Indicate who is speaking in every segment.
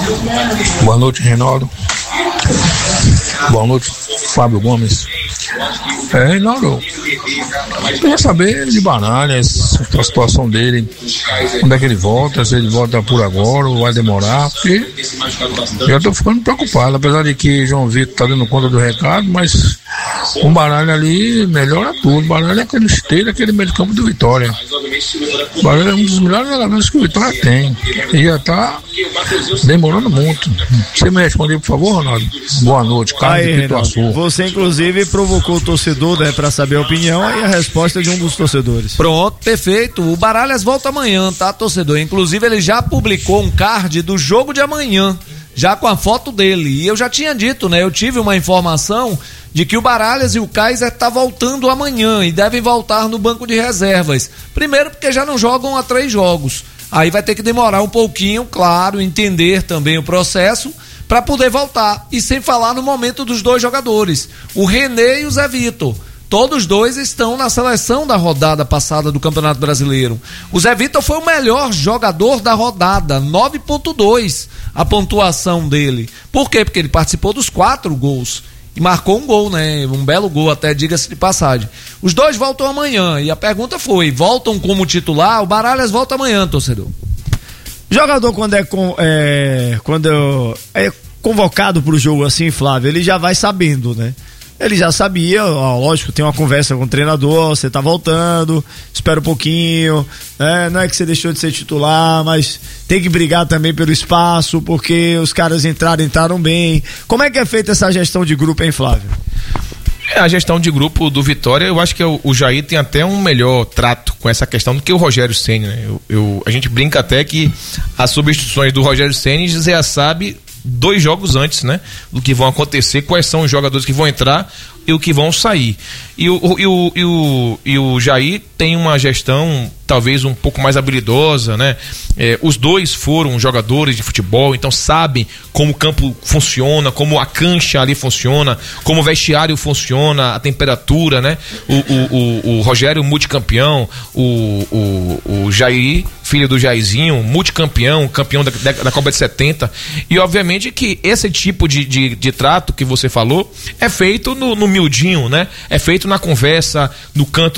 Speaker 1: Boa noite, Reinaldo. Boa noite, Fábio Gomes. Reinaldo, eu queria saber de Baralhas, a situação dele, quando é que ele volta, se ele volta por agora ou vai demorar, porque já estou ficando preocupado, apesar de que João Vitor está dando conta do recado, mas o Baralha ali melhora tudo. Baralha é aquele esteiro, aquele meio de campo do Vitória. O Baralha é um dos melhores jogadores que o Vitória tem e já está demorando muito. Você me responder, por favor, Ronaldo? Boa noite, Carlos de Pituaçu.
Speaker 2: Você inclusive provocou o torcedor, né, para saber a opinião e a resposta de um dos torcedores.
Speaker 3: Pronto, perfeito. O Baralhas volta amanhã, tá, torcedor? Inclusive ele já publicou um card do jogo de amanhã, já com a foto dele. E eu já tinha dito, né? Eu tive uma informação de que o Baralhas e o Kaiser tá voltando amanhã e devem voltar no banco de reservas. Primeiro porque já não jogam há 3 jogos. Aí vai ter que demorar um pouquinho, claro, entender também o processo para poder voltar. E sem falar no momento dos 2 jogadores, o René e o Zé Vitor. Todos 2 estão na seleção da rodada passada do Campeonato Brasileiro. O Zé Vitor foi o melhor jogador da rodada, 9.2 a pontuação dele. Por quê? Porque ele participou dos 4 gols. E marcou um gol, né? Um belo gol até, diga-se de passagem. Os 2 voltam amanhã. E a pergunta foi, voltam como titular? O Baralhas volta amanhã, torcedor.
Speaker 2: O jogador quando é convocado para o jogo assim, Flávio, ele já vai sabendo, né? Ele já sabia, ó, lógico, tem uma conversa com o treinador, você tá voltando, espera um pouquinho, né? Não é que você deixou de ser titular, mas tem que brigar também pelo espaço, porque os caras entraram bem. Como é que é feita essa gestão de grupo, hein, Flávio?
Speaker 4: A gestão de grupo do Vitória, eu acho que o Jair tem até um melhor trato com essa questão do que o Rogério Ceni, né? A gente brinca até que as substituições do Rogério Ceni já sabe 2 jogos antes, né, do que vão acontecer, quais são os jogadores que vão entrar e o que vão sair. E o Jair tem uma gestão talvez um pouco mais habilidosa, né? Os 2 foram jogadores de futebol, então sabem como o campo funciona, como a cancha ali funciona, como o vestiário funciona, a temperatura, né? O Rogério, multicampeão, o Jair, filho do Jairzinho, multicampeão, campeão da Copa de 70, e obviamente que esse tipo de trato que você falou é feito no miudinho, né? É feito na conversa, no canto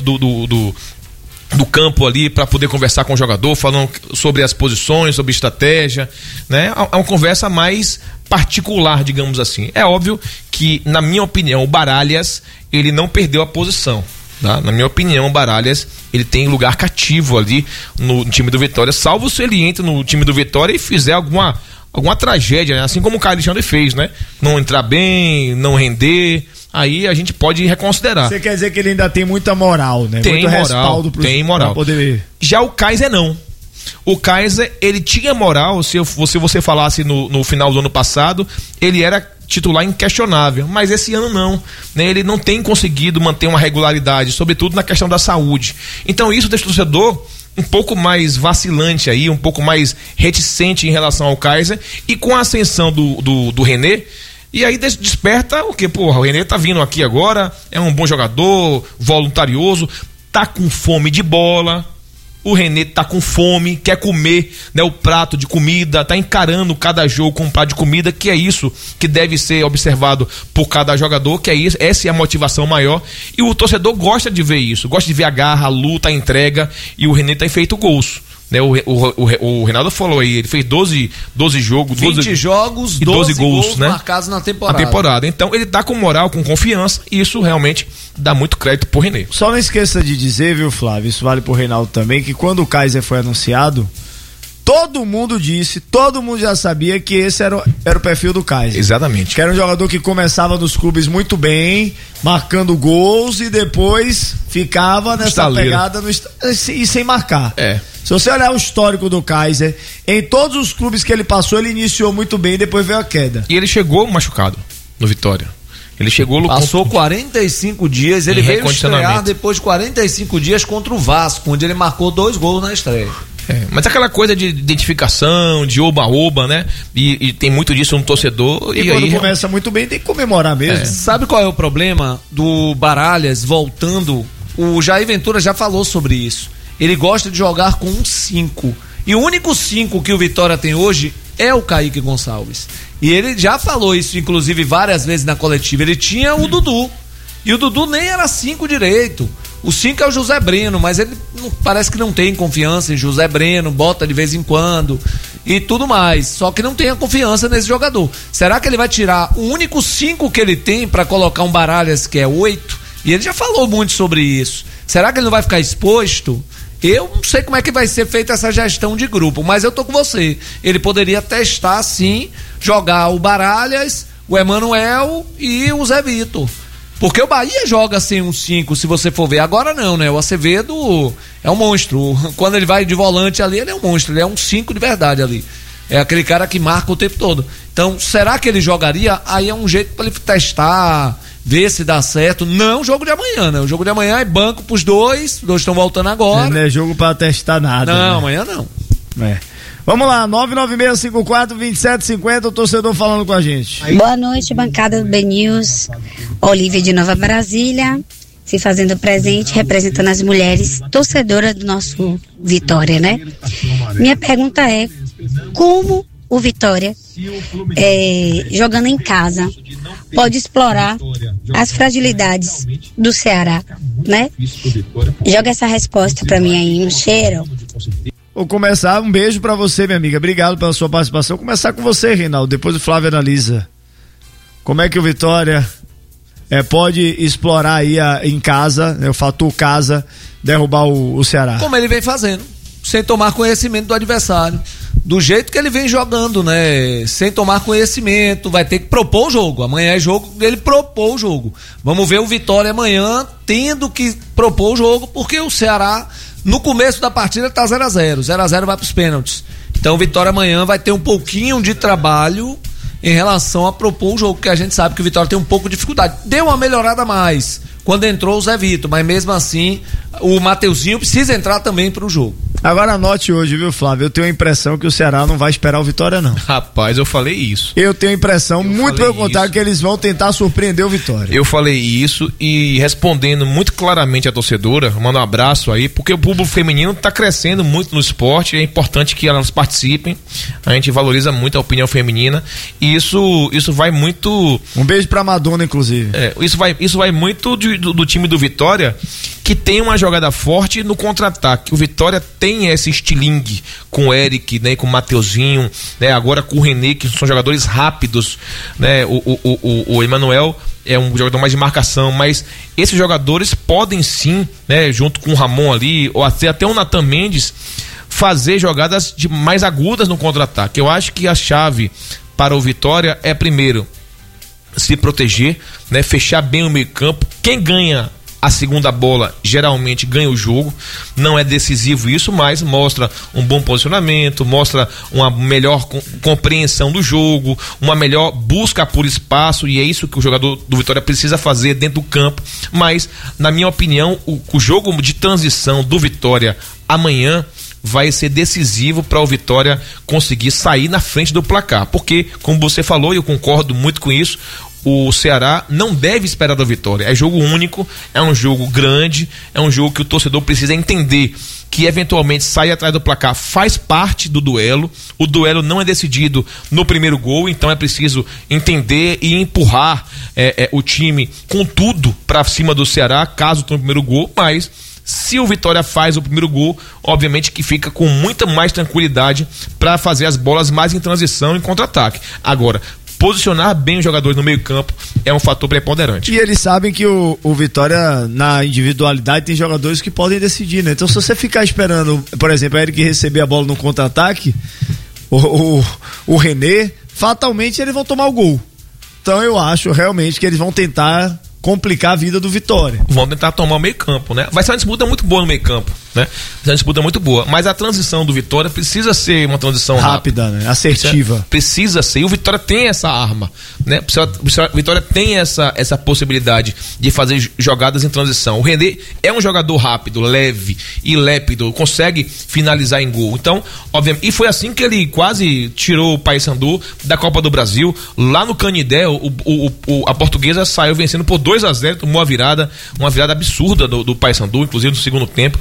Speaker 4: do campo ali, para poder conversar com o jogador, falando sobre as posições, sobre estratégia, né? É uma conversa mais particular, digamos assim. É óbvio que, na minha opinião, o Baralhas, ele não perdeu a posição, tá? Na minha opinião, o Baralhas, ele tem lugar cativo ali no time do Vitória, salvo se ele entra no time do Vitória e fizer alguma tragédia, né? Assim como o Carlos Alexandre fez, né? Não entrar bem, não render, aí a gente pode reconsiderar.
Speaker 2: Você quer dizer que ele ainda tem muita moral, né?
Speaker 4: Tem
Speaker 2: muito
Speaker 4: moral,
Speaker 2: respaldo
Speaker 4: tem moral.
Speaker 2: Pra poder...
Speaker 4: Já o Kaiser não. O Kaiser, ele tinha moral, se você falasse no final do ano passado, ele era titular inquestionável, mas esse ano não, né? Ele não tem conseguido manter uma regularidade, sobretudo na questão da saúde. Então isso deixa o torcedor um pouco mais vacilante aí, um pouco mais reticente em relação ao Kaiser, e com a ascensão do René, e aí desperta o que? Porra, o René tá vindo aqui agora, é um bom jogador, voluntarioso, tá com fome de bola. O René tá com fome, quer comer, né, o prato de comida, tá encarando cada jogo com um prato de comida, que é isso que deve ser observado por cada jogador, que é isso, essa é a motivação maior, e o torcedor gosta de ver isso, gosta de ver a garra, a luta, a entrega, e o René tem feito gols, né? O Reinaldo falou aí, ele fez 12 jogos,
Speaker 3: 20 jogos, 12 gols, né? Marcados na temporada.
Speaker 4: Então ele tá com moral, com confiança, e isso realmente dá muito crédito pro René.
Speaker 2: Só não esqueça de dizer, viu, Flávio, isso vale pro Reinaldo também, que quando o Kaiser foi anunciado, todo mundo já sabia que esse era o perfil do Kaiser.
Speaker 4: Exatamente.
Speaker 2: Que era um jogador que começava nos clubes muito bem, marcando gols, e depois ficava nessa pegada e sem marcar. Se você olhar o histórico do Kaiser, em todos os clubes que ele passou, ele iniciou muito bem e depois veio a queda.
Speaker 4: E ele chegou machucado no Vitória. Ele chegou...
Speaker 3: Passou 45 dias, ele veio estrear depois de 45 dias contra o Vasco, onde ele marcou 2 gols na estreia.
Speaker 4: Mas aquela coisa de identificação, de oba-oba, né? E tem muito disso no torcedor.
Speaker 2: E quando aí começa muito bem, tem que comemorar mesmo.
Speaker 3: Sabe qual é o problema do Baralhas voltando? O Jair Ventura já falou sobre isso. Ele gosta de jogar com um 5. E o único 5 que o Vitória tem hoje é o Kaique Gonçalves. E ele já falou isso, inclusive, várias vezes na coletiva. Ele tinha o Dudu. E o Dudu nem era 5 direito. O 5 é o José Breno, mas ele parece que não tem confiança em José Breno, bota de vez em quando e tudo mais. Só que não tem a confiança nesse jogador. Será que ele vai tirar o único 5 que ele tem para colocar um Baralhas que é 8? E ele já falou muito sobre isso. Será que ele não vai ficar exposto? Eu não sei como é que vai ser feita essa gestão de grupo, mas eu tô com você. Ele poderia testar, sim, jogar o Baralhas, o Emanuel e o Zé Vitor. Porque o Bahia joga sem um 5, se você for ver. Agora não, né? O Acevedo é um monstro. Quando ele vai de volante ali, ele é um monstro. Ele é um 5 de verdade ali. É aquele cara que marca o tempo todo. Então, será que ele jogaria? Aí é um jeito para ele testar, ver se dá certo. Não o jogo de amanhã, né? O jogo de amanhã é banco pros dois. Os dois estão voltando agora.
Speaker 2: Não é jogo para testar nada.
Speaker 3: Não,
Speaker 2: né?
Speaker 3: amanhã não.
Speaker 2: É. Vamos lá, 996542750, o torcedor falando com a gente.
Speaker 5: Boa noite, bancada do BNews. Olívia de Nova Brasília, se fazendo presente, representando as mulheres torcedoras do nosso Vitória, né? Minha pergunta é, como o Vitória, jogando em casa, pode explorar as fragilidades do Ceará, né? Joga essa resposta pra mim aí, um cheiro.
Speaker 2: Vou começar, um beijo pra você, minha amiga, obrigado pela sua participação. Vou começar com você, Reinaldo, depois o Flávio analisa. Como é que o Vitória pode explorar aí em casa, o fator casa, derrubar o Ceará?
Speaker 3: Como ele vem fazendo, sem tomar conhecimento do adversário. Do jeito que ele vem jogando, né? Sem tomar conhecimento, vai ter que propor o jogo. Amanhã é jogo dele propor o jogo. Vamos ver o Vitória amanhã tendo que propor o jogo, porque o Ceará, no começo da partida, tá 0-0. 0-0 vai pros pênaltis. Então o Vitória amanhã vai ter um pouquinho de trabalho em relação a propor o jogo, que a gente sabe que o Vitória tem um pouco de dificuldade. Deu uma melhorada a mais quando entrou o Zé Vitor, mas mesmo assim o Mateuzinho precisa entrar também pro jogo.
Speaker 2: Agora anote hoje, viu, Flávio? Eu tenho a impressão que o Ceará não vai esperar o Vitória, não.
Speaker 4: Rapaz, eu falei isso.
Speaker 2: Eu tenho a impressão, muito pelo contrário, que eles vão tentar surpreender o Vitória.
Speaker 4: Eu falei isso e respondendo muito claramente a torcedora, mando um abraço aí, porque o público feminino tá crescendo muito no esporte, é importante que elas participem, a gente valoriza muito a opinião feminina e isso vai muito...
Speaker 2: Um beijo pra Madonna, inclusive.
Speaker 4: Isso vai muito do time do Vitória, que tem uma jogada forte no contra-ataque. O Vitória tem esse estilingue com o Eric, né, com o Mateuzinho, né, agora com o René, que são jogadores rápidos, né, o Emanuel é um jogador mais de marcação, mas esses jogadores podem sim, né, junto com o Ramon ali, ou até o Nathan Mendes, fazer jogadas mais agudas no contra-ataque. Eu acho que a chave para o Vitória é, primeiro, se proteger, né, fechar bem o meio campo. Quem ganha a segunda bola geralmente ganha o jogo. Não é decisivo isso, mas mostra um bom posicionamento, mostra uma melhor compreensão do jogo, uma melhor busca por espaço, e é isso que o jogador do Vitória precisa fazer dentro do campo. Mas, na minha opinião, o jogo de transição do Vitória amanhã vai ser decisivo para o Vitória conseguir sair na frente do placar, porque, como você falou, e eu concordo muito com isso, o Ceará não deve esperar da Vitória. É jogo único, é um jogo grande, é um jogo que o torcedor precisa entender que eventualmente sair atrás do placar faz parte do duelo. O duelo não é decidido no primeiro gol, então é preciso entender e empurrar o time com tudo para cima do Ceará, caso tenha o primeiro gol. Mas se o Vitória faz o primeiro gol, obviamente que fica com muita mais tranquilidade para fazer as bolas mais em transição e contra-ataque. Agora, posicionar bem os jogadores no meio campo é um fator preponderante.
Speaker 2: E eles sabem que o Vitória, na individualidade, tem jogadores que podem decidir, né? Então, se você ficar esperando, por exemplo, o Eric receber a bola no contra-ataque, o René, fatalmente eles vão tomar o gol. Então, eu acho realmente que eles vão tentar complicar a vida do Vitória.
Speaker 4: Vão tentar tomar o meio campo, né? Vai ser uma disputa muito boa no meio campo, né? Vai ser uma disputa muito boa, mas a transição do Vitória precisa ser uma transição rápida,
Speaker 2: né? Assertiva.
Speaker 4: Precisa ser, e o Vitória tem essa arma, né? O Vitória tem essa possibilidade de fazer jogadas em transição. O René é um jogador rápido, leve e lépido, consegue finalizar em gol. Então, obviamente, e foi assim que ele quase tirou o Paysandu da Copa do Brasil. Lá no Canidé, a Portuguesa saiu vencendo por 2-0, tomou uma virada absurda do Paysandu, inclusive no segundo tempo, mas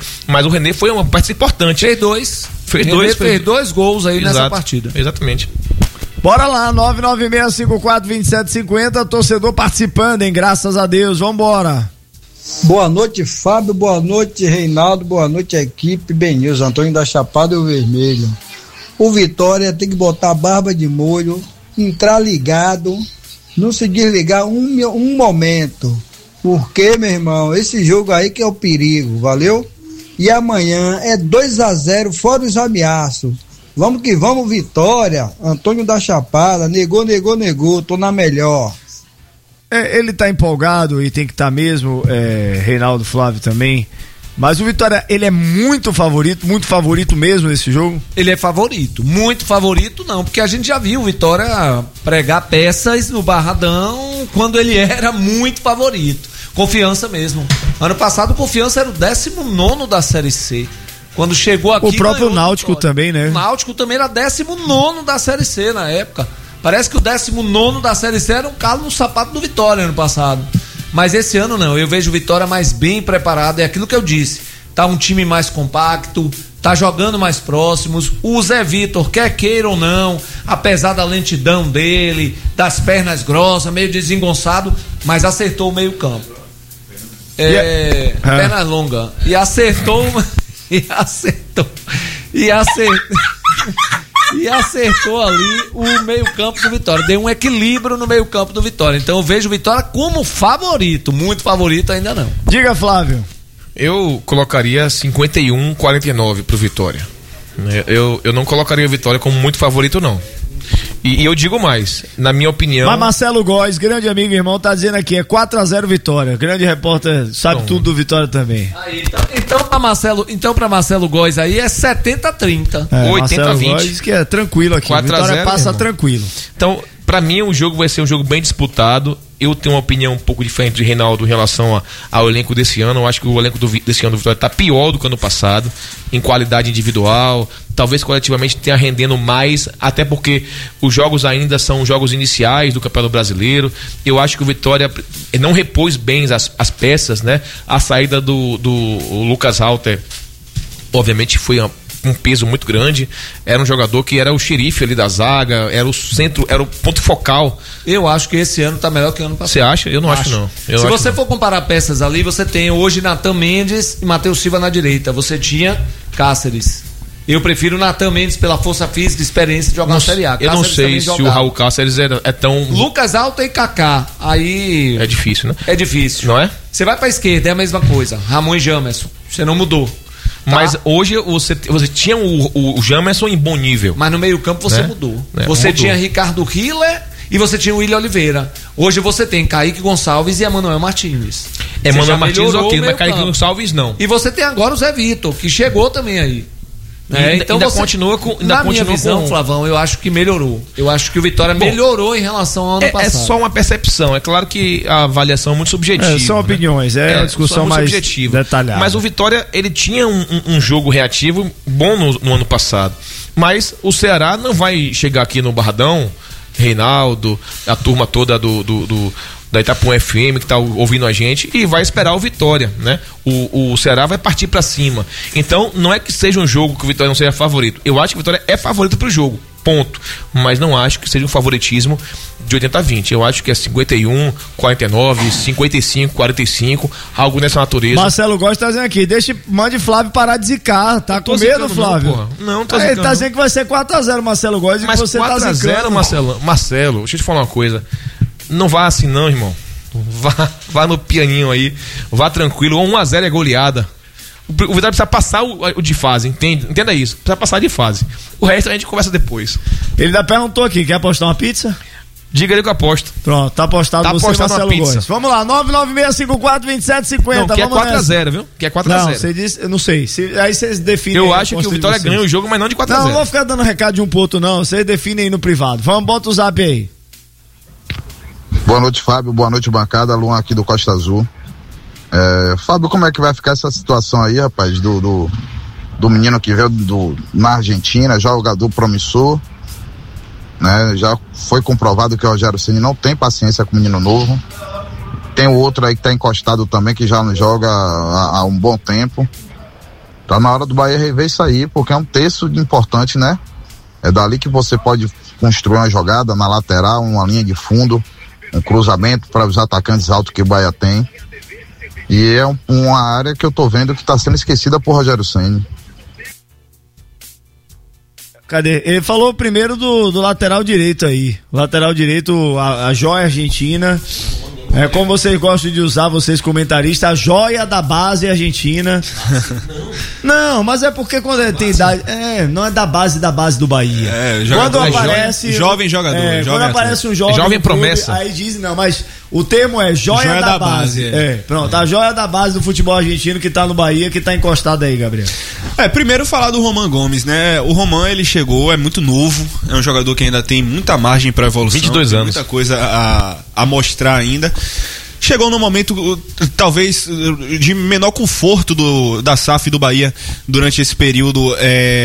Speaker 4: Mas o René foi uma peça importante.
Speaker 3: Fez dois gols aí nessa partida.
Speaker 4: Exatamente.
Speaker 2: Bora lá, 996542750, torcedor participando, hein? Graças a Deus, vambora.
Speaker 6: Boa noite, Fábio, boa noite, Reinaldo, boa noite, equipe BNews, Antônio da Chapada e o Vermelho. O Vitória tem que botar a barba de molho, entrar ligado, não se desligar um momento, porque, meu irmão, esse jogo aí que é o perigo, valeu? E amanhã é 2-0, fora os ameaços. Vamos que vamos, Vitória. Antônio da Chapada, negou, tô na melhor.
Speaker 2: Ele tá empolgado e tem que estar mesmo, Reinaldo, Flávio também. Mas o Vitória, ele é muito favorito mesmo nesse jogo?
Speaker 3: Ele é favorito, muito favorito não, porque a gente já viu o Vitória pregar peças no Barradão quando ele era muito favorito. Confiança mesmo. Ano passado o Confiança era o 19º da Série C. Quando chegou aqui...
Speaker 2: O próprio Náutico também, né?
Speaker 3: O Náutico também era 19º da Série C na época. Parece que o 19º da Série C era um calo no sapato do Vitória ano passado. Mas esse ano não, eu vejo o Vitória mais bem preparado, é aquilo que eu disse. Tá um time mais compacto, tá jogando mais próximos. O Zé Vitor, quer queira ou não, apesar da lentidão dele, das pernas grossas, meio desengonçado, mas acertou o meio campo. Perna longa. E acertou ali o meio-campo do Vitória. Deu um equilíbrio no meio-campo do Vitória. Então eu vejo o Vitória como favorito. Muito favorito ainda não.
Speaker 2: Diga, Flávio.
Speaker 4: Eu colocaria 51-49 pro Vitória. Eu não colocaria o Vitória como muito favorito, não. E eu digo mais, na minha opinião...
Speaker 2: Mas Marcelo Góes, grande amigo e irmão, tá dizendo aqui, é 4-0 Vitória. Grande repórter, sabe tudo do Vitória também.
Speaker 3: Aí, então pra Marcelo Góes aí é 70-30.
Speaker 2: 80-20. Góes que é tranquilo aqui, Vitória passa tranquilo.
Speaker 4: Então, pra mim o jogo vai ser um jogo bem disputado. Eu tenho uma opinião um pouco diferente de Reinaldo em relação ao elenco desse ano. Eu acho que o elenco desse ano do Vitória está pior do que o ano passado, em qualidade individual, talvez coletivamente tenha rendendo mais, até porque os jogos ainda são jogos iniciais do Campeonato Brasileiro. Eu acho que o Vitória não repôs bem as peças, né? A saída do Lucas Halter, obviamente, foi um peso muito grande. Era um jogador que era o xerife ali da zaga, era o centro, era o ponto focal.
Speaker 3: Eu acho que esse ano tá melhor que o ano passado.
Speaker 4: Você acha? Eu não acho não.
Speaker 3: Se você for comparar peças ali, você tem hoje Natan Mendes e Matheus Silva na direita. Você tinha Cáceres. Eu prefiro Natan Mendes pela força física e experiência de jogar na Série A.
Speaker 4: Eu não sei se o Raul Cáceres é tão...
Speaker 3: Lucas Alta e Kaká. Aí...
Speaker 4: É difícil, né?
Speaker 3: É difícil.
Speaker 4: Não é?
Speaker 3: Você vai pra esquerda, é a mesma coisa. Ramon e Jamerson. Você não mudou.
Speaker 4: Mas hoje você tinha o Jamerson em bom nível.
Speaker 3: Mas no meio campo você mudou. Você tinha Ricardo Hiller e você tinha o William Oliveira. Hoje você tem Kaique Gonçalves e Emanuel Martins.
Speaker 4: Emanuel Martins ok, mas Kaique Gonçalves não.
Speaker 3: E você tem agora o Zé Vitor, que chegou também aí.
Speaker 4: Então ainda continua com...
Speaker 3: Na minha visão, Flavão, eu acho que melhorou. Eu acho que o Vitória melhorou em relação ao ano passado.
Speaker 4: É só uma percepção. É claro que a avaliação é muito subjetiva.
Speaker 2: São opiniões, uma discussão mais detalhada.
Speaker 4: Mas o Vitória, ele tinha um jogo reativo bom no ano passado. Mas o Ceará não vai chegar aqui no Barradão, Reinaldo, a turma toda da Itapuã FM que tá ouvindo a gente, e vai esperar o Vitória, né? O Ceará vai partir pra cima. Então, não é que seja um jogo que o Vitória não seja favorito. Eu acho que o Vitória é favorito pro jogo, ponto. Mas não acho que seja um favoritismo de 80-20. Eu acho que é 51-49, 55-45, algo nessa natureza.
Speaker 2: Marcelo Góes tá dizendo aqui, mande Flávio parar de zicar. Tá com medo, Flávio?
Speaker 4: Não tô zicando.
Speaker 2: Ele tá dizendo que vai ser 4-0, Marcelo Góes, e
Speaker 4: mas
Speaker 2: você
Speaker 4: 4-0,
Speaker 2: tá zicando.
Speaker 4: Marcelo, deixa eu te falar uma coisa. Não vá assim não, irmão. Vá no pianinho aí. Vá tranquilo. 1-0 é goleada. O Vitória precisa passar o de fase, entenda isso. Precisa passar de fase. O resto a gente conversa depois.
Speaker 2: Ele ainda perguntou aqui, quer apostar uma pizza?
Speaker 4: Diga ele que eu aposto.
Speaker 2: Pronto, tá apostado você, Marcelo Góes. Vamos lá, 996542750.
Speaker 4: Não, que é 4-0, viu? Que é 4-0.
Speaker 2: Não, você disse, eu não sei. Aí vocês definem.
Speaker 4: Eu acho que o Vitória ganha o jogo, mas não de 4-0.
Speaker 2: Não vou ficar dando recado de um ponto, não. Vocês definem aí no privado. Vamos, bota o zap aí.
Speaker 7: Boa noite, Fábio. Boa noite, bancada. Luan aqui do Costa Azul. Fábio, como é que vai ficar essa situação aí, rapaz, do menino que veio na Argentina, jogador promissor, né? Já foi comprovado que o Rogério Ceni não tem paciência com o menino novo. Tem o outro aí que tá encostado também, que já não joga há um bom tempo. Tá na hora do Bahia rever isso aí, porque é um terço importante, né? É dali que você pode construir uma jogada na lateral, uma linha de fundo, um cruzamento para os atacantes altos que o Bahia tem. E é uma área que eu tô vendo que está sendo esquecida por Rogério Ceni.
Speaker 2: Cadê? Ele falou primeiro do lateral direito aí. Lateral direito, a joia argentina. É como vocês gostam de usar, vocês comentaristas, a joia da base argentina. Não, mas é porque quando tem idade. Não é da base do Bahia. Quando aparece.
Speaker 8: Jovem jogador.
Speaker 2: Quando aparece um jovem
Speaker 4: promessa.
Speaker 2: Clube, aí dizem, não, mas o termo é joia da base. Pronto, a joia da base do futebol argentino que tá no Bahia, que tá encostado aí, Gabriel.
Speaker 8: Primeiro falar do Roman Gomes, né? O Roman, ele chegou, é muito novo, é um jogador que ainda tem muita margem para evolução.
Speaker 4: 22 anos.
Speaker 8: Muita coisa a mostrar ainda. Chegou num momento, talvez, de menor conforto da SAF do Bahia durante esse período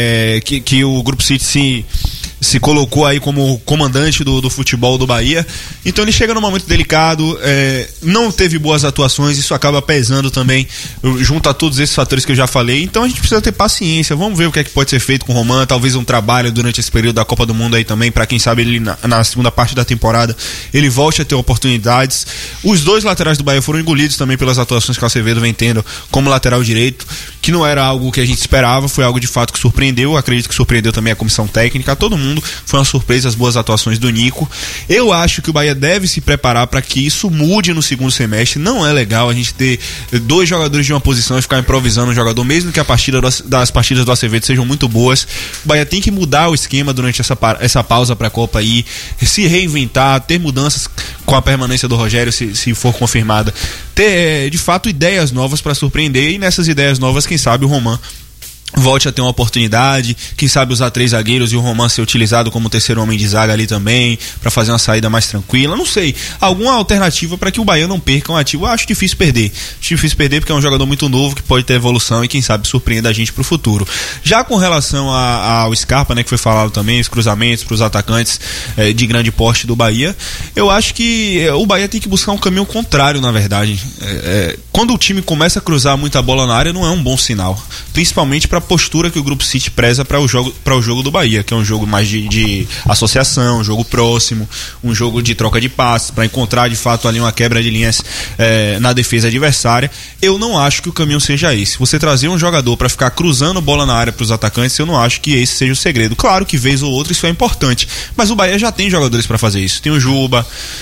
Speaker 8: que o Grupo City se colocou aí como comandante do futebol do Bahia. Então ele chega num momento delicado, não teve boas atuações, isso acaba pesando também junto a todos esses fatores que eu já falei. Então a gente precisa ter paciência, vamos ver o que é que pode ser feito com o Roman, talvez um trabalho durante esse período da Copa do Mundo aí também, para quem sabe ele na segunda parte da temporada ele volte a ter oportunidades. Os dois laterais do Bahia foram engolidos também pelas atuações que o Acevedo vem tendo como lateral direito, que não era algo que a gente esperava, foi algo de fato que surpreendeu, acredito que surpreendeu também a comissão técnica, todo mundo. Foi uma surpresa as boas atuações do Nico. Eu acho que o Bahia deve se preparar para que isso mude no segundo semestre. Não é legal a gente ter dois jogadores de uma posição e ficar improvisando um jogador, mesmo que das partidas do Acevedo sejam muito boas. O Bahia tem que mudar o esquema durante essa pausa para a Copa aí, se reinventar, ter mudanças com a permanência do Rogério, se for confirmada, ter de fato ideias novas para surpreender, e nessas ideias novas, quem sabe o Roman volte a ter uma oportunidade, quem sabe usar 3 zagueiros e o Roman ser utilizado como terceiro homem de zaga ali também, para fazer uma saída mais tranquila, não sei, alguma alternativa para que o Bahia não perca um ativo. Eu acho difícil perder porque é um jogador muito novo que pode ter evolução e quem sabe surpreenda a gente pro futuro. Já com relação ao Scarpa, né, que foi falado também, os cruzamentos pros atacantes de grande porte do Bahia, eu acho que o Bahia tem que buscar um caminho contrário, na verdade. Quando o time começa a cruzar muita bola na área, não é um bom sinal, principalmente para a postura que o Grupo City preza para o jogo do Bahia, que é um jogo mais de associação, um jogo próximo, um jogo de troca de passes, para encontrar de fato ali uma quebra de linhas na defesa adversária. Eu não acho que o caminho seja esse. Você trazer um jogador para ficar cruzando bola na área para os atacantes, eu não acho que esse seja o segredo. Claro que vez ou outra isso é importante, mas o Bahia já tem jogadores para fazer isso. Tem o Juba,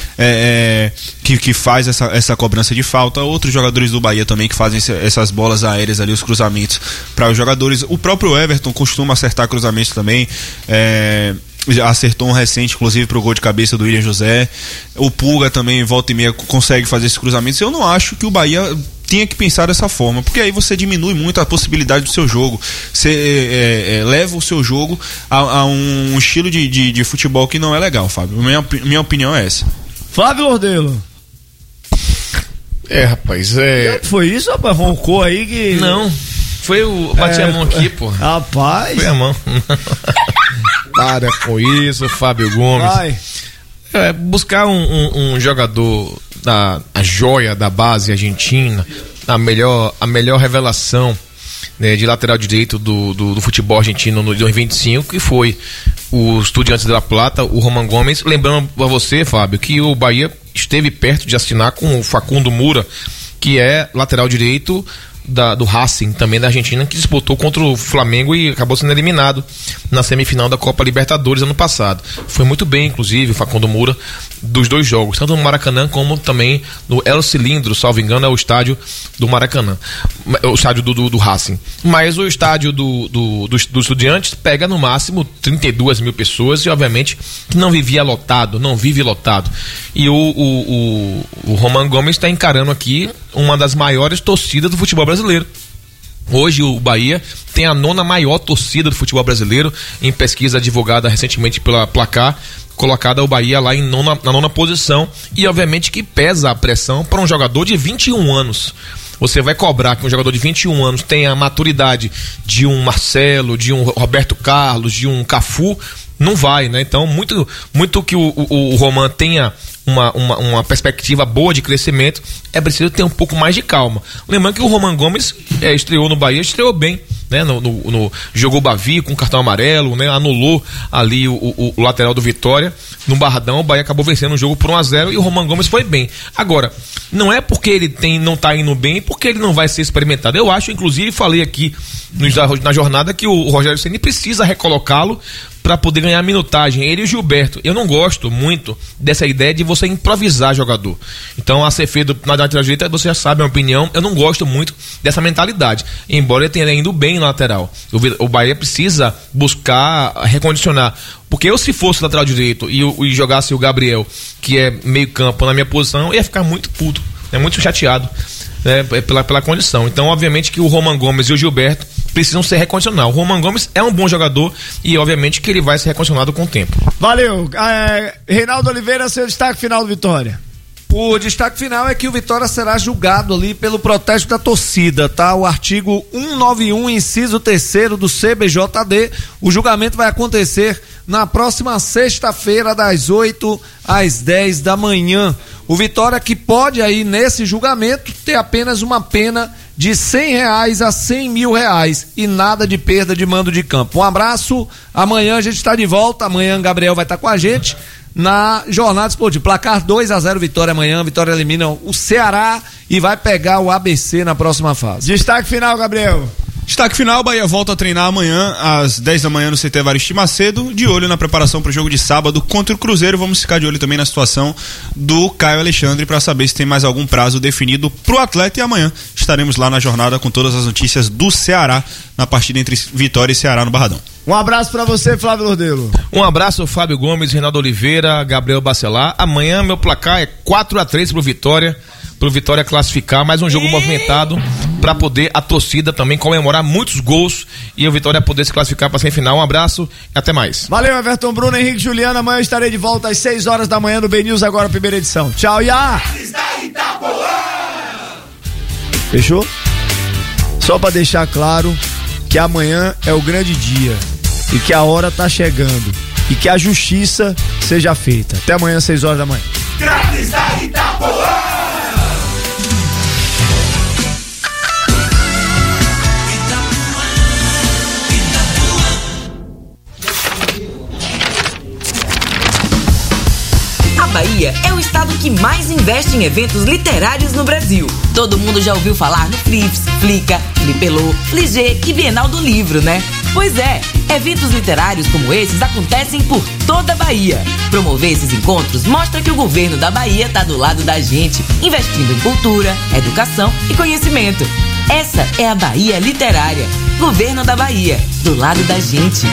Speaker 8: que faz essa cobrança de falta, outros jogadores do Bahia também que fazem essas bolas aéreas ali, os cruzamentos para os jogadores. O próprio Everton costuma acertar cruzamentos também, acertou um recente, inclusive, pro gol de cabeça do William José. O Pulga também, volta e meia, consegue fazer esses cruzamentos. Eu não acho que o Bahia tinha que pensar dessa forma, porque aí você diminui muito a possibilidade do seu jogo, você leva o seu jogo a um estilo de futebol que não é legal, Fábio. Minha opinião é essa.
Speaker 2: Flávio Lordelo.
Speaker 4: Rapaz,
Speaker 2: Foi isso, rapaz? Roncou aí que...
Speaker 4: Não, foi bati a mão aqui, pô.
Speaker 2: Rapaz.
Speaker 4: Foi a mão. Para com isso, Fábio Gomes.
Speaker 2: Vai.
Speaker 4: Buscar um jogador a joia da base argentina, a melhor revelação, né, de lateral direito do futebol argentino no 2025, que foi o Estudiantes de La Plata, o Roman Gomes. Lembrando a você, Fábio, que o Bahia esteve perto de assinar com o Facundo Mura, que é lateral direito do Racing, também da Argentina, que disputou contra o Flamengo e acabou sendo eliminado na semifinal da Copa Libertadores ano passado. Foi muito bem, inclusive, o Facundo Mura, dos dois jogos, tanto no Maracanã como também no El Cilindro, salvo engano, é o estádio do Maracanã, o estádio do Racing. Mas o estádio do Estudiantes pega no máximo 32 mil pessoas e, obviamente, que não vive lotado. E o Roman Gomes está encarando aqui uma das maiores torcidas do futebol brasileiro. Hoje o Bahia tem a 9ª maior torcida do futebol brasileiro, em pesquisa divulgada recentemente pela Placar, colocada o Bahia lá na 9ª posição, e obviamente que pesa a pressão para um jogador de 21 anos. Você vai cobrar que um jogador de 21 anos tenha a maturidade de um Marcelo, de um Roberto Carlos, de um Cafu? Não vai, né? Então, muito que o Roman tenha uma perspectiva boa de crescimento, é preciso ter um pouco mais de calma. Lembrando que o Roman Gomes estreou no Bahia, estreou bem. né? Jogou Bavi com cartão amarelo, né? Anulou ali o lateral do Vitória no Barradão. O Bahia acabou vencendo o jogo por 1-0 e o Roman Gomes foi bem. Agora, não é porque ele não tá indo bem, porque ele não vai ser experimentado. Eu acho, inclusive, falei aqui na jornada que o Rogério Ceni precisa recolocá-lo para poder ganhar minutagem, ele e o Gilberto. Eu não gosto muito dessa ideia de você improvisar jogador. Então, a ser feito na lateral direita, você já sabe a minha opinião, eu não gosto muito dessa mentalidade, embora ele tenha indo bem na lateral. O Bahia precisa buscar recondicionar, porque eu, se fosse lateral direito e jogasse o Gabriel, que é meio campo, na minha posição, eu ia ficar muito puto, muito chateado, né, pela condição. Então, obviamente que o Roman Gomes e o Gilberto precisam ser recondicionados. O Roman Gomes é um bom jogador e obviamente que ele vai ser recondicionado com o tempo.
Speaker 2: Valeu. Reinaldo Oliveira, seu destaque final do Vitória.
Speaker 3: O destaque final é que o Vitória será julgado ali pelo protesto da torcida, tá? O artigo 191, inciso 3º do CBJD. O julgamento vai acontecer na próxima sexta-feira, das 8 às 10 da manhã. O Vitória que pode aí, nesse julgamento, ter apenas uma pena de R$100 a R$100.000 e nada de perda de mando de campo. Um abraço, amanhã a gente está de volta, amanhã Gabriel vai estar com a gente na Jornada Esportiva. Placar 2-0 Vitória amanhã, Vitória elimina o Ceará e vai pegar o ABC na próxima fase.
Speaker 2: Destaque final, Gabriel.
Speaker 8: Destaque final, Bahia volta a treinar amanhã às 10 da manhã no CT Evaristo Macedo, de olho na preparação para o jogo de sábado contra o Cruzeiro. Vamos ficar de olho também na situação do Caio Alexandre para saber se tem mais algum prazo definido para o atleta, e amanhã estaremos lá na jornada com todas as notícias do Ceará na partida entre Vitória e Ceará no Barradão.
Speaker 2: Um abraço para você, Flávio Lordelo.
Speaker 4: Um abraço, Fábio Gomes, Reinaldo Oliveira, Gabriel Bacelar. Amanhã meu placar é 4-3 pro Vitória classificar, mais um jogo movimentado para poder a torcida também comemorar muitos gols e o Vitória poder se classificar para a semifinal. Um abraço e até mais.
Speaker 2: Valeu, Everton, Bruno, Henrique, Juliana. Amanhã eu estarei de volta às 6 horas da manhã no BNews, agora primeira edição. Tchau, Iá! Fechou? Só para deixar claro que amanhã é o grande dia e que a hora tá chegando e que a justiça seja feita. Até amanhã, 6 horas da manhã.
Speaker 9: Grandes da Itapuã!
Speaker 10: Bahia é o estado que mais investe em eventos literários no Brasil. Todo mundo já ouviu falar no Flips, Flica, Flipelô, Fligê e Bienal do Livro, né? Pois é, eventos literários como esses acontecem por toda a Bahia. Promover esses encontros mostra que o governo da Bahia está do lado da gente, investindo em cultura, educação e conhecimento. Essa é a Bahia Literária. Governo da Bahia, do lado da gente.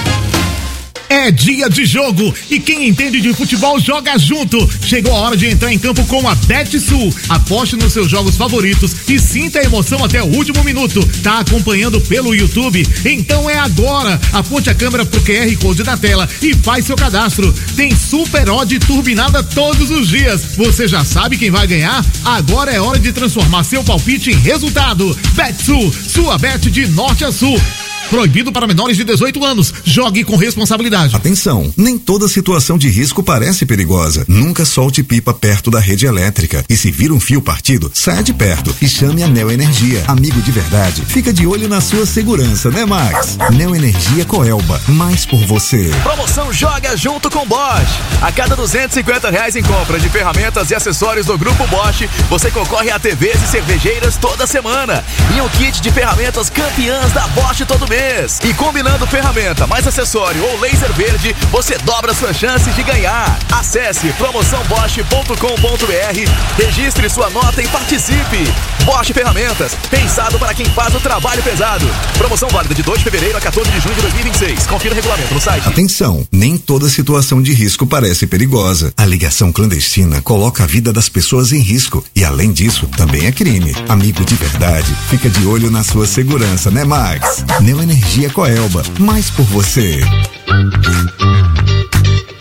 Speaker 11: É dia de jogo e quem entende de futebol joga junto. Chegou a hora de entrar em campo com a BetSul. Aposte nos seus jogos favoritos e sinta a emoção até o último minuto. Tá acompanhando pelo YouTube? Então é agora. Aponte a câmera pro QR Code da tela e faz seu cadastro. Tem Super Odd turbinada todos os dias. Você já sabe quem vai ganhar? Agora é hora de transformar seu palpite em resultado. BetSul, sua bet de norte a sul. Proibido para menores de 18 anos. Jogue com responsabilidade.
Speaker 12: Atenção, nem toda situação de risco parece perigosa. Nunca solte pipa perto da rede elétrica. E se vir um fio partido, saia de perto e chame a Neoenergia. Amigo de verdade, fica de olho na sua segurança, né, Max? Neoenergia Coelba, mais por você.
Speaker 13: Promoção Joga Junto com Bosch. A cada R$250 em compra de ferramentas e acessórios do Grupo Bosch, você concorre a TVs e cervejeiras toda semana. E um kit de ferramentas campeãs da Bosch todo mês. E combinando ferramenta mais acessório ou laser verde, você dobra suas chances de ganhar. Acesse promoçãobosch.com.br, registre sua nota e participe. Bosch Ferramentas, pensado para quem faz o trabalho pesado. Promoção válida de 2 de fevereiro a 14 de junho de 2026. Confira o regulamento no site.
Speaker 12: Atenção, nem toda situação de risco parece perigosa. A ligação clandestina coloca a vida das pessoas em risco e, além disso, também é crime. Amigo de verdade, fica de olho na sua segurança, né, Max? Neoenergia Coelba, mais por você.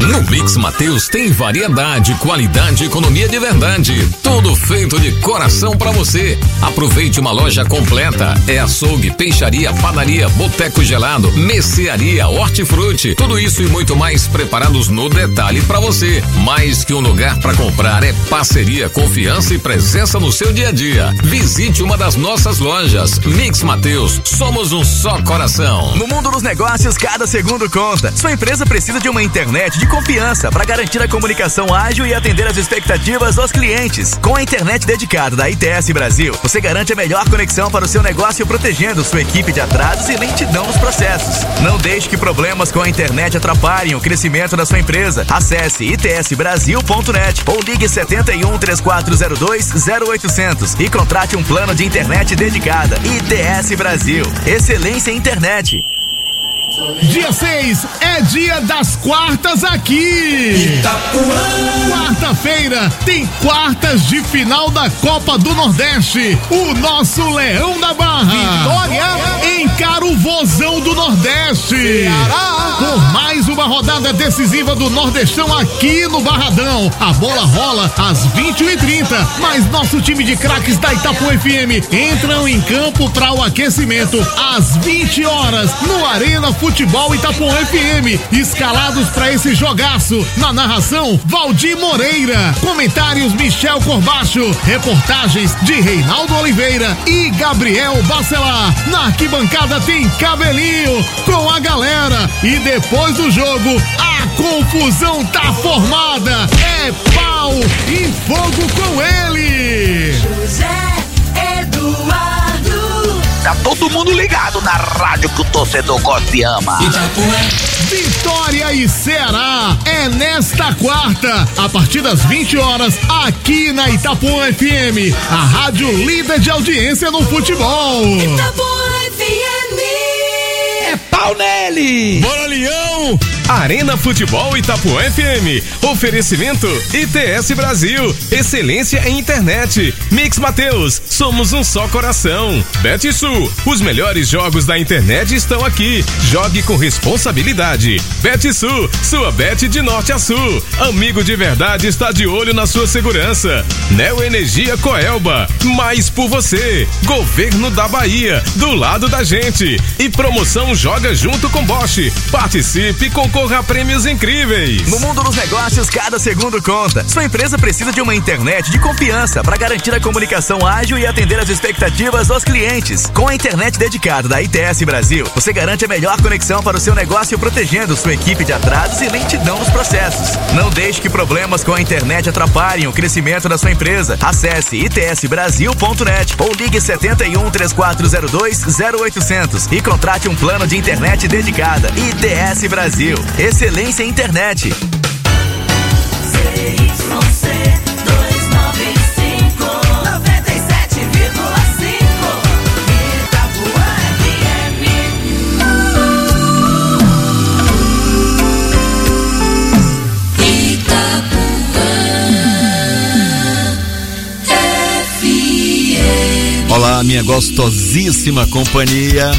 Speaker 14: No Mix Mateus tem variedade, qualidade e economia de verdade. Tudo feito de coração pra você. Aproveite uma loja completa. É açougue, peixaria, padaria, boteco gelado, mercearia, hortifruti. Tudo isso e muito mais preparados no detalhe pra você. Mais que um lugar pra comprar, é parceria, confiança e presença no seu dia a dia. Visite uma das nossas lojas. Mix Mateus, somos um só coração.
Speaker 13: No mundo dos negócios, cada segundo conta. Sua empresa precisa de uma internet de confiança para garantir a comunicação ágil e atender as expectativas dos clientes. Com a internet dedicada da ITS Brasil, você garante a melhor conexão para o seu negócio, protegendo sua equipe de atrasos e lentidão nos processos. Não deixe que problemas com a internet atrapalhem o crescimento da sua empresa. Acesse itsbrasil.net ou ligue 71 3402 0800 e contrate um plano de internet dedicada. ITS Brasil. Excelência em internet.
Speaker 11: Dia 6 é dia das quartas aqui. Itapuã. Quarta-feira tem quartas de final da Copa do Nordeste. O nosso Leão da Barra Vitória encara o Vozão do Nordeste. Ceará. Por mais uma rodada decisiva do Nordestão aqui no Barradão. A bola rola às 21h30, mas nosso time de craques da Itapuã FM entram em campo para o aquecimento às 20 horas no Arena Futebol Itapuã FM, escalados para esse jogaço. Na narração, Valdir Moreira. Comentários, Michel Corbacho. Reportagens de Reinaldo Oliveira e Gabriel Bacelar. Na arquibancada tem Cabelinho com a galera. E depois do jogo, a confusão tá formada. É pau e fogo com ele.
Speaker 9: José Eduardo.
Speaker 15: Tá todo mundo ligado na rádio que o torcedor gosta e ama.
Speaker 11: Vitória e Ceará é nesta quarta, a partir das 20 horas, aqui na Itapuã FM, a rádio líder de audiência no futebol.
Speaker 9: Itapuã FM.
Speaker 4: É pau nele! Bora, Leão! Arena Futebol Itapuã FM. Oferecimento ITS Brasil. Excelência em internet. Mix Mateus. Somos um só coração. BetSul. Os melhores jogos da internet estão aqui. Jogue com responsabilidade. BetSul. Sua bet de norte a sul. Amigo de verdade está de olho na sua segurança. Neo Energia Coelba. Mais por você. Governo da Bahia. Do lado da gente. E promoção Joga Junto com Bosch. Participe e concorra a prêmios incríveis.
Speaker 13: No mundo dos negócios, cada segundo conta. Sua empresa precisa de uma internet de confiança para garantir a comunicação ágil e atender as expectativas dos clientes. Com a internet dedicada da ITS Brasil, você garante a melhor conexão para o seu negócio, protegendo sua equipe de atrasos e lentidão nos processos. Não deixe que problemas com a internet atrapalhem o crescimento da sua empresa. Acesse itsbrasil.net ou ligue 71 3402 0800 e contrate um plano de internet dedicada. ITS Brasil. Excelência em internet.
Speaker 16: Olá, minha gostosíssima companhia.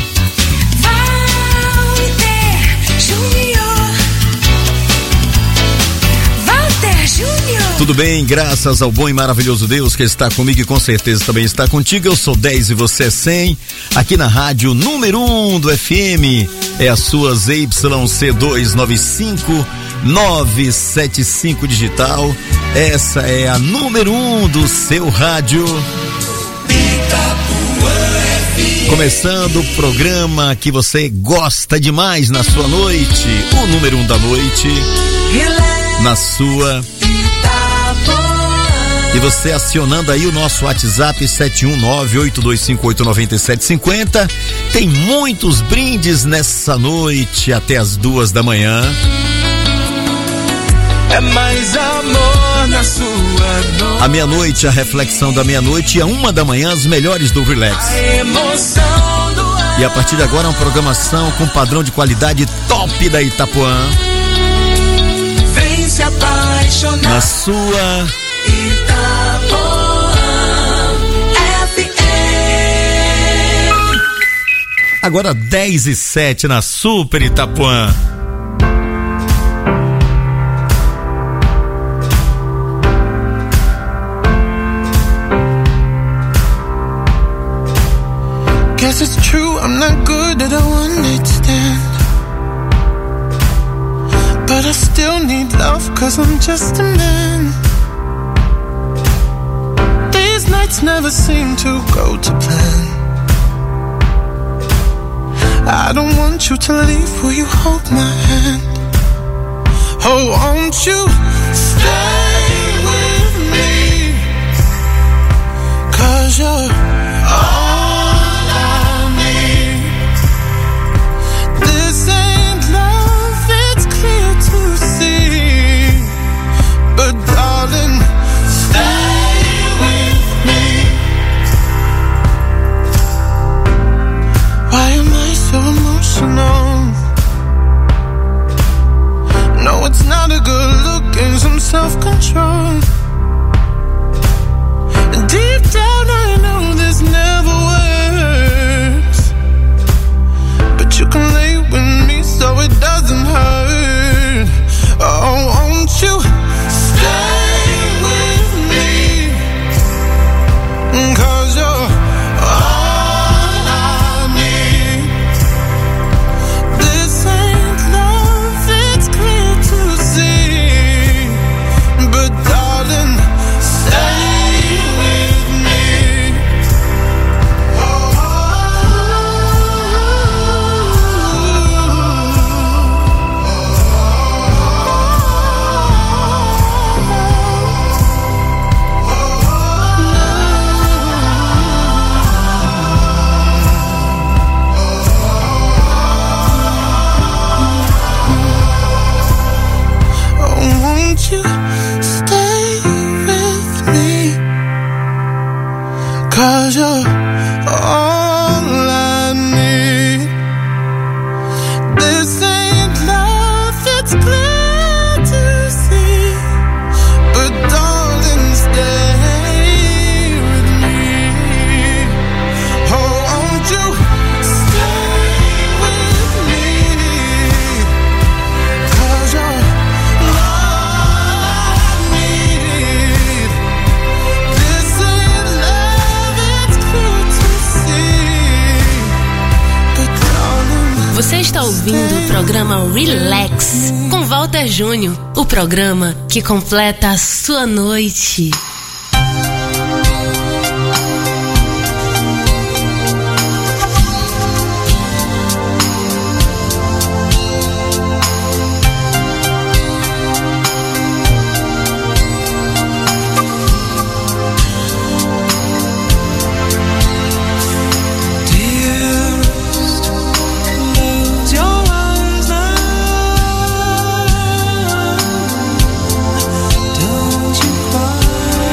Speaker 16: Tudo bem, graças ao bom e maravilhoso Deus que está comigo e com certeza também está contigo. Eu sou 10 e você é 100. Aqui na rádio número 1 do FM é a sua ZYC295 975 digital. Essa é a número 1 do seu rádio. Começando o programa que você gosta demais na sua noite, o número 1 da noite, na sua. E você acionando aí o nosso WhatsApp 71982589750. Tem muitos brindes nessa noite até as 2 da manhã.
Speaker 9: É mais amor na sua noite.
Speaker 16: À meia-noite, a reflexão da meia-noite, e à 1 da manhã, as melhores do Relax. E a partir de agora, uma programação com padrão de qualidade top da Itapuã.
Speaker 9: Vem se apaixonar.
Speaker 16: Na sua
Speaker 9: Itapuã FM.
Speaker 16: Agora 10:07 na Super Itapuã.
Speaker 9: 'cause I'm just a man. These nights never seem to go to plan. I don't want you to leave, will you hold my hand? Oh, won't you stay with me? 'Cause you're all I need. This ain't love, it's clear to see. But darling, stay with me. Why am I so emotional? No, it's not a good look and some self-control. And deep down I know this never works, but you can lay with me so it doesn't hurt. Oh, won't you stay with me? 'Cause you're all I need. This ain't love, it's clear to see. But darling, stay with me. Oh, won't you stay with me? 'Cause you're all I need. This ain't love, it's clear to see. But darling, stay with me. Oh, won't you stay with me? 'Cause you're all I need. This ain't love, it's clear to see. But darling,
Speaker 17: Você está ouvindo o programa Relax com Walter Júnior, o programa que completa a sua noite.
Speaker 9: close your eyes now. Don't you cry.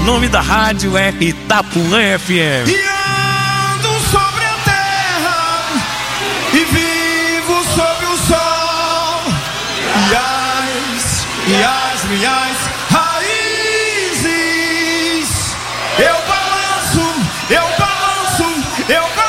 Speaker 18: nome da rádio é Itapuã FM.
Speaker 9: E ando sobre a terra e vivo sob o sol. E as minhas raízes eu balanço, eu balanço, eu balanço.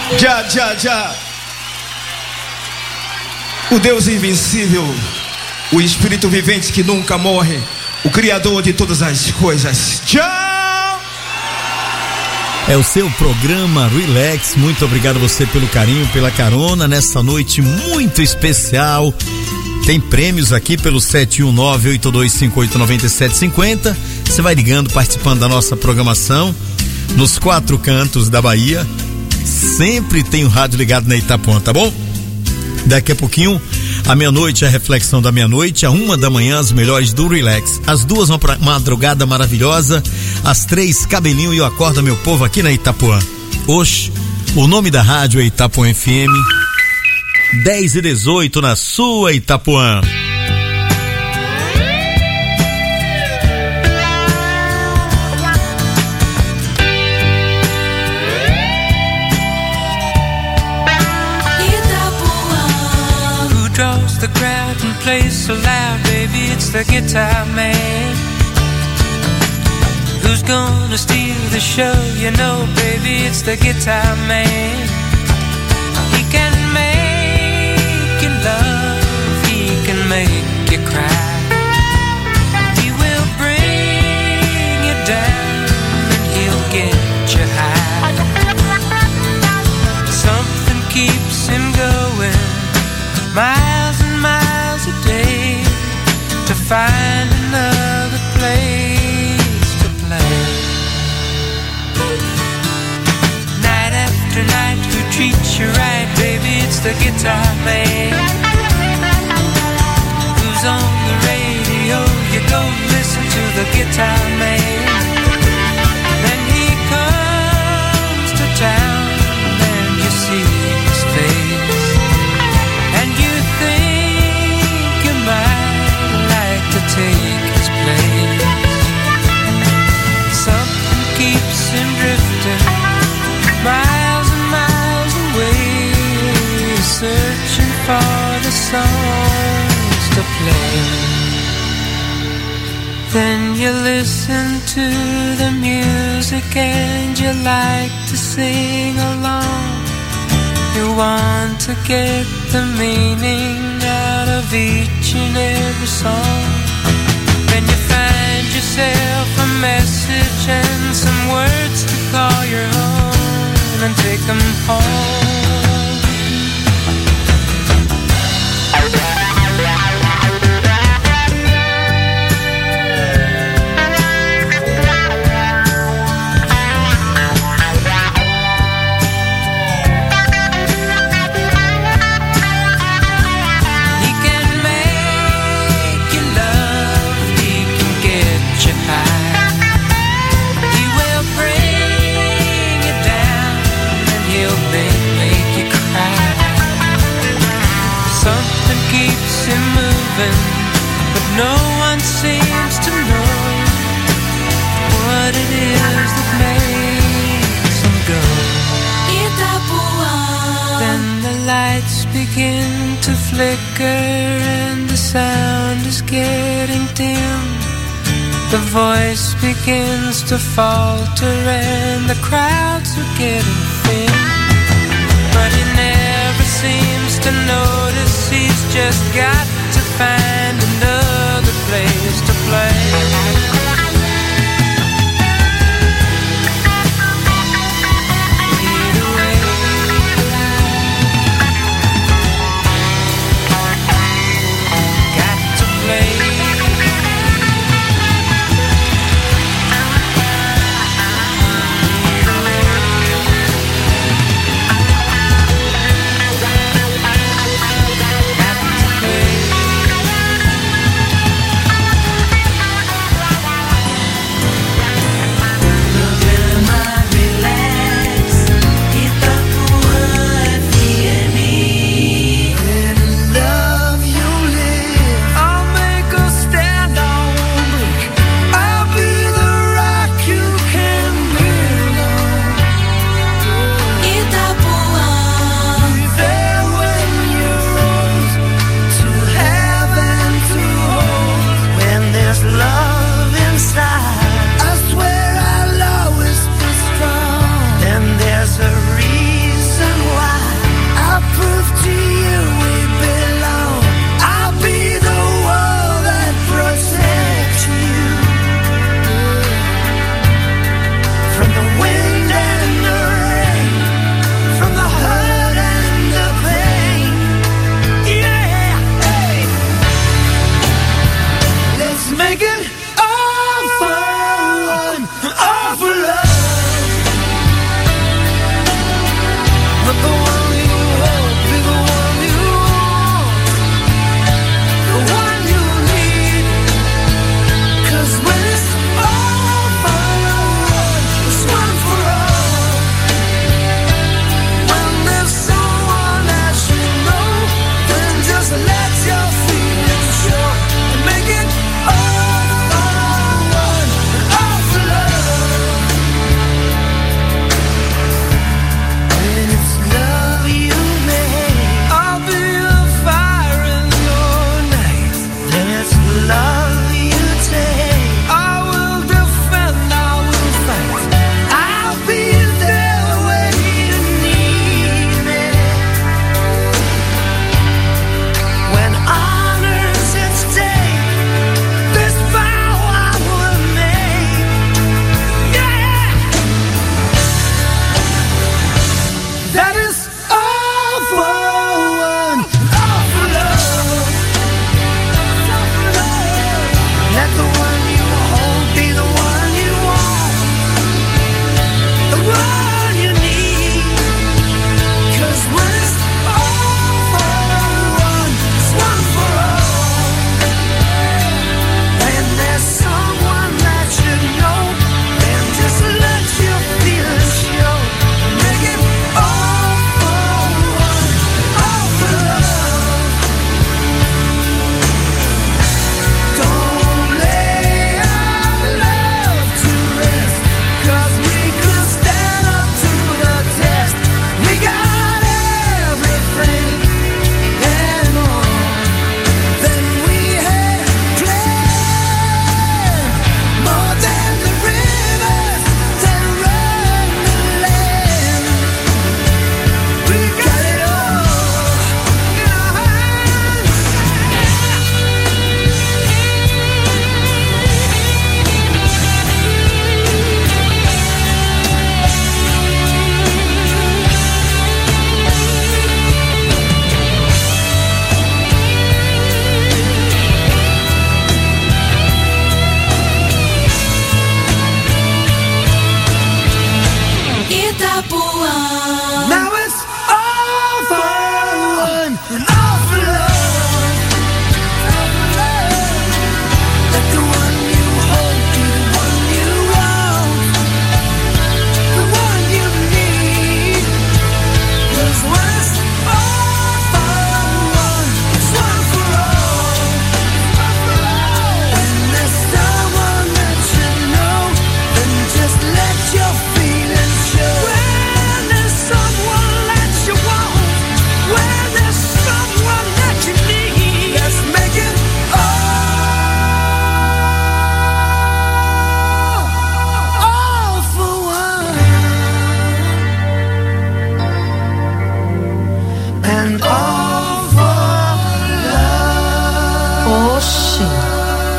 Speaker 19: Já. O Deus invencível, o Espírito vivente que nunca morre, o Criador de todas as coisas. Tchau!
Speaker 16: É o seu programa Relax. Muito obrigado a você pelo carinho, pela carona nessa noite muito especial. Tem prêmios aqui pelo 719-8258-9750. Você vai ligando, participando da nossa programação nos 4 cantos da Bahia. Sempre tem o rádio ligado na Itapuã, tá bom? Daqui a pouquinho, à meia-noite, a reflexão da meia-noite, à 1 da manhã, as melhores do Relax. Às 2, uma madrugada maravilhosa. Às 3, Cabelinho e o Acorda Meu Povo aqui na Itapuã. Hoje, o nome da rádio é Itapuã FM. 10h18 na sua Itapuã.
Speaker 20: Who draws the crowd and plays so loud, baby? It's the guitar man. Who's gonna steal the show? You know, baby, it's the guitar man. He can make you love, he can make you cry. He will bring you down and he'll get you high. Something keeps him going miles and miles a day to find another place to play. Night after night, who treats you right, baby? It's the guitar man. Who's on the radio? You go listen to the guitar man. Then he comes to town and you see his face, and you think you might like to take his place. Something keeps him drifting miles and miles away, searching for the songs to play. Then you listen to the music and you like to sing along. You want to get the meaning out of each and every song. Then you find yourself a message and some words to call your own and take them home. But no one seems to know what it is that makes them go. Then the lights begin to flicker and the sound is getting dim. The voice begins to falter and the crowds are getting thin. But he never seems to notice, he's just got to find another place to play. Play.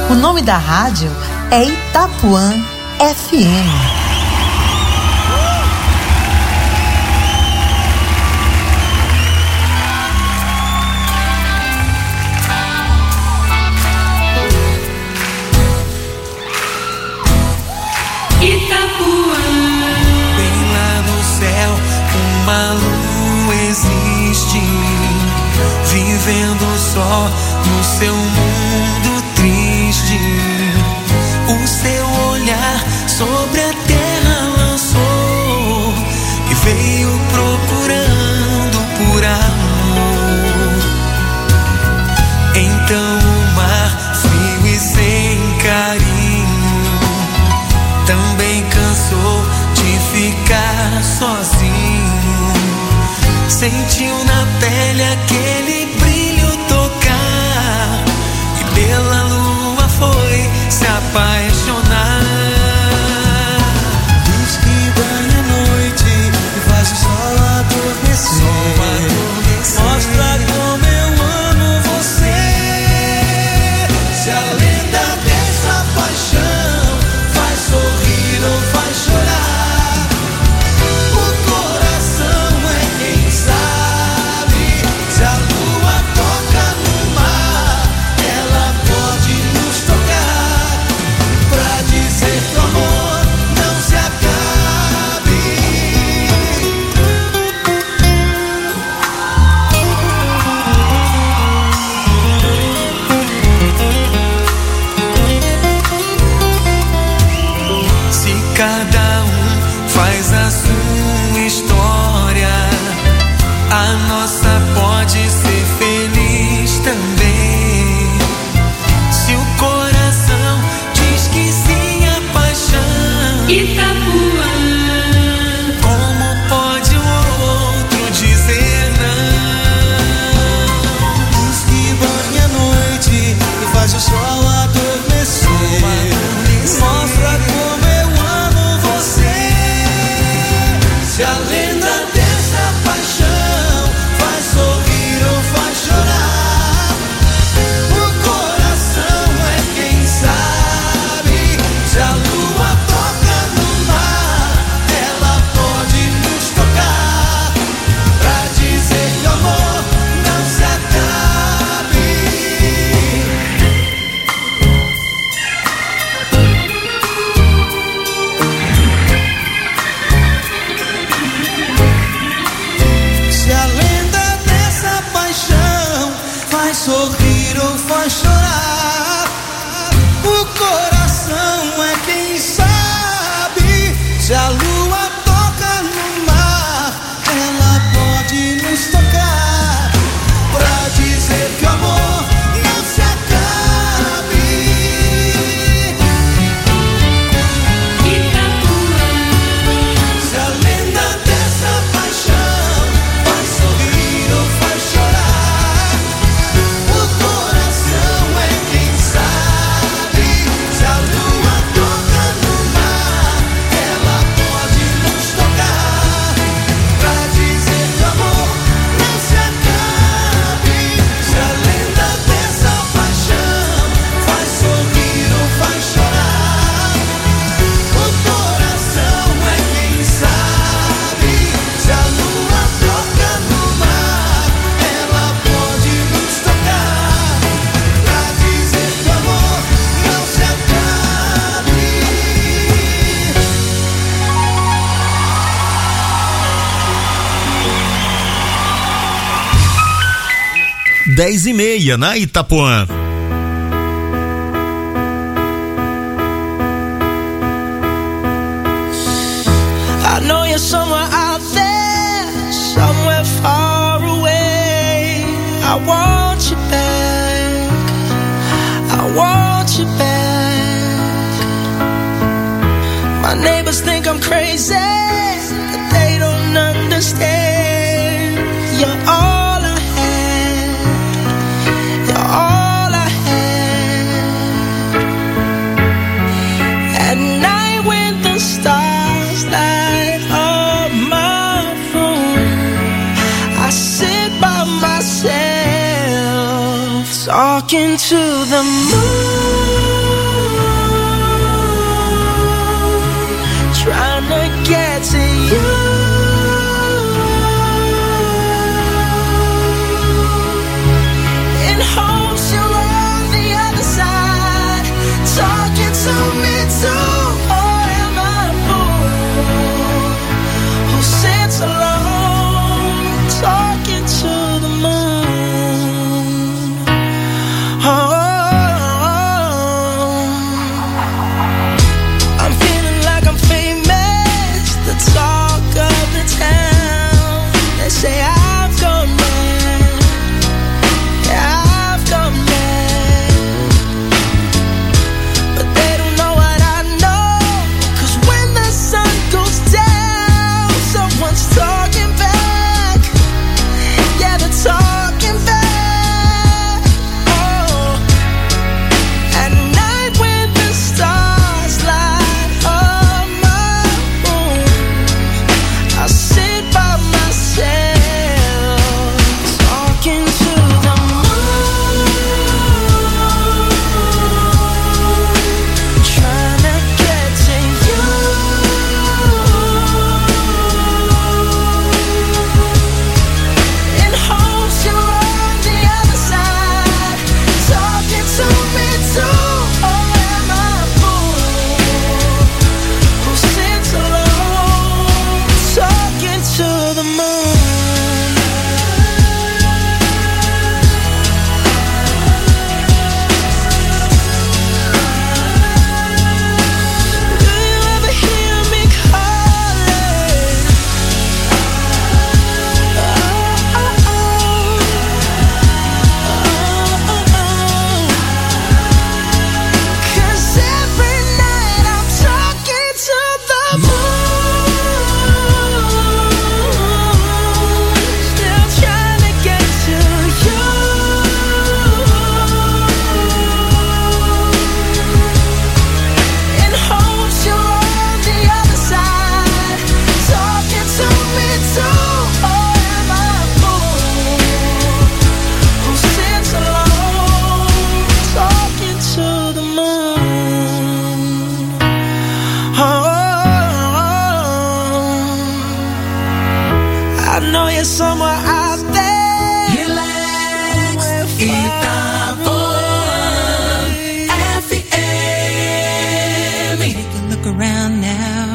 Speaker 21: O nome da rádio é Itapuã FM.
Speaker 20: Bem lá no céu, uma lua existe, vivendo só no seu mundo triste. O seu olhar sobre a terra lançou e veio procurando por amor. Então o mar frio e sem carinho também cansou de ficar sozinho. Sentiu na pele aquele brilho tocar e pela lua foi se apaixonar. Luz que banha a noite e faz o sol adormecer. Mostra como eu amo você. Se a lenda dessa paixão faz sorrir ou faz chorar, o coração é quem sabe. Se a lua toca no mar, ela pode nos tocar, pra dizer que o amor não se acabe. Se cada um faz a sua história, a nossa pode ser feliz também. Se o coração diz que sim à paixão, Itapuã, como pode o outro dizer não? Luz que banha a noite e faz o sol adormecer. Mostra como eu amo você. Se a lenda dessa paixão faz sorrir ou faz chorar, o coração é quem sabe. Se a lua toca no mar, ela pode nos tocar, pra dizer que o amor não se acabe.
Speaker 16: 10h30 na Itapuã.
Speaker 20: I know you're somewhere out there, somewhere far away. I want you back, I want you back. My neighbors think I'm crazy, but they don't understand. You're all I had, you're all I had. At night when the stars light up my room, I sit by myself talking to the moon.
Speaker 9: In hopes you're on the other side, talking to me too. Or am I a fool who sits alone, talking to the moon? Oh, I'm feeling like I'm famous, the talk of the town. They say I've gone mad, yeah, I've gone mad. But they don't know what I know, 'cause when the sun goes down, someone's talking back. Yeah, they're talking back. Oh, at night when the stars light up my room, I sit by myself, talking to the moon, trying to get to you. In hopes you're on the other side, talking to me too. Or am I a fool who sits alone, talking to the moon? Do you ever hear me calling? Cause every night I'm talking to the moon, still trying to get to you. In hopes you're on the other side, talking to me too. Or am I a fool who sits alone, talking to the moon? Oh, I know you're somewhere out there. Relax,
Speaker 20: Take a look around now.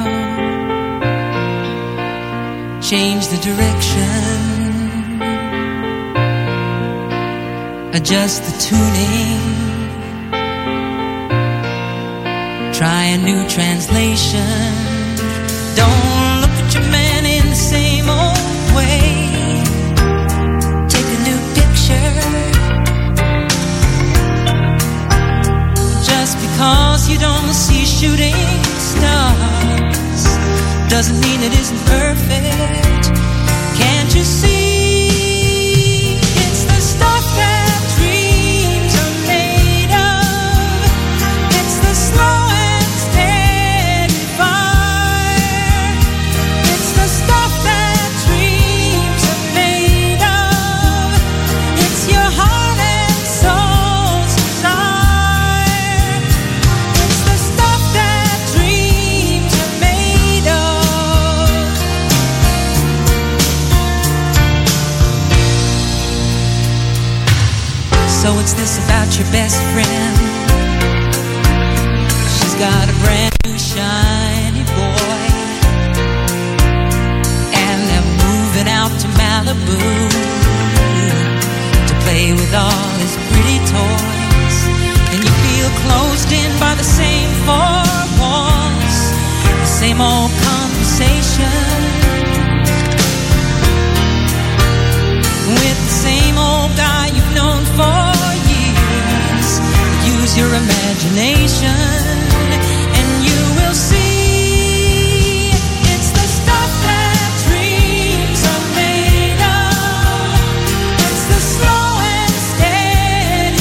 Speaker 20: Change the direction. Adjust the tuning. Try a new translation. Don't look at your man in the same old way. Take a new picture. Just because you don't see shooting stars doesn't mean it isn't perfect. Can't you see? It's the stuff that dreams are made of. It's the slow and steady fire. It's the stuff that dreams are made of. It's your heart and soul's desire. It's the stuff that dreams are made of. So what's this about your best friend? She's got a brand new shiny boy, and they're moving out to Malibu to play with all his pretty toys. And you feel closed in by the same four walls, the same old conversation, with the same old guy you've known for years. Use your imagination and you will see it's the stuff that dreams are made of. It's the slow and steady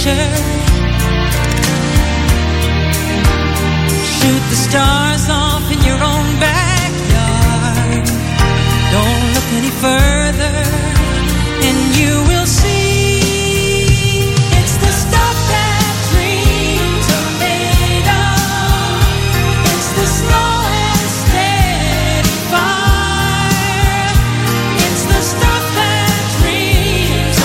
Speaker 20: picture. Shoot the stars off in your own backyard. Don't look any further.